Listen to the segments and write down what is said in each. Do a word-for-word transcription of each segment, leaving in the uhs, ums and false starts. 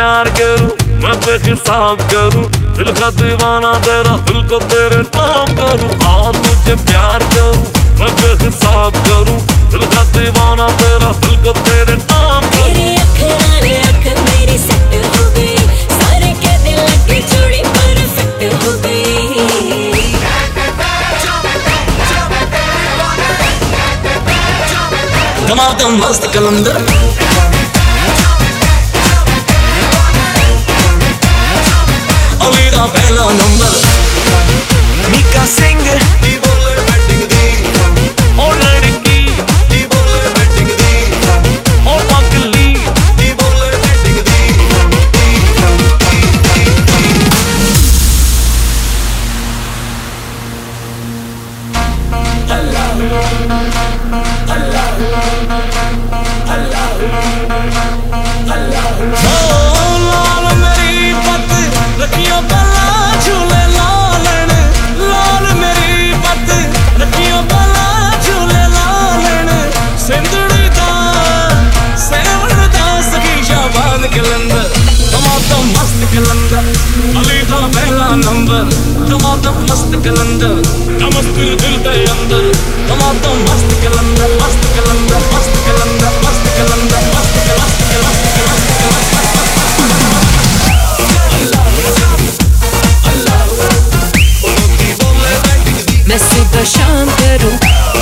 प्यार करूं, मैं बेहिसाब करूं, दिल का दीवाना तेरा, दिल को तेरे नाम करूं। हाँ तुझे प्यार करूं, मैं बेहिसाब करूं, दिल का दीवाना तेरा, दिल को तेरे नाम करूं। तेरे अखर ने अखर मेरी सेट हो गई, सारे के दिल की जोड़ी परफेक्ट हो गई। दमादम मस्त कलंदर, अलीदा पहला नंबर। मीका सिंह दी बोले बैटिंग दी, और लड़की दी बोले बैटिंग दी, और पगली दी बोले बैटिंग दी। लाल मेरी पत रखियो बला झूले लालन, लाल मेरी पत रखियो बला झूले लालन। सिंधड़ी दा सेवन दा सखी शाबाद कलंदर, टमाटर मस्त कलंदर, अली दा पहला नंबर। टमाटर मस्त कलंदर, नमस्ते दिल दे अंदर। टमाटर मस्त कलंदर, मस्त कलंदर, मस्त कलंदर, मस्त कलंदर, मस्त कलंदर, मस्त मैं सुबह शाम करूं,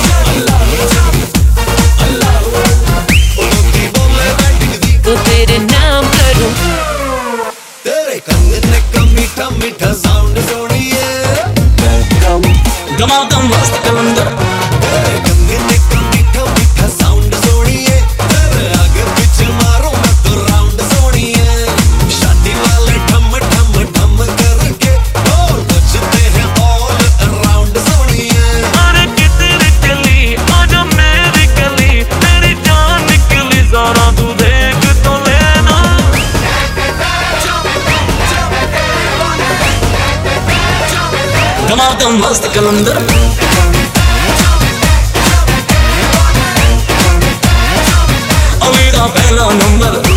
तो तेरे नाम करूं। तेरे कंगने का मीठा मीठा साउंड सोनिए, दमादम मस्त कलंदर, तेरे कंगने का मीठा मीठा साउंड सोनिए। तेरे आगे पीछे मारो मैं तो राउंड सोनिए। शादी वाले ठम ठम ठम करके बोल बजते हैं ऑल अराउंड सोनिए। अरे कितनी गली आजा मेरी गली, तेरी जान निकली जरा तू देख तो लेना। दमादम मस्त कलंदर, अलीदा पहला नंबर।